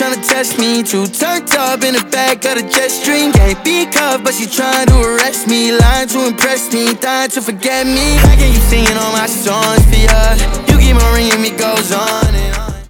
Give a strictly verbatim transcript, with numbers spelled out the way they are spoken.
tryna test me. Too turned up in the back of the jet stream. Can't be cuffed, but she trying to arrest me. Lying to impress me, dying to forget me. I can you singing all my songs for ya. You keep on ringing me, goes on and on.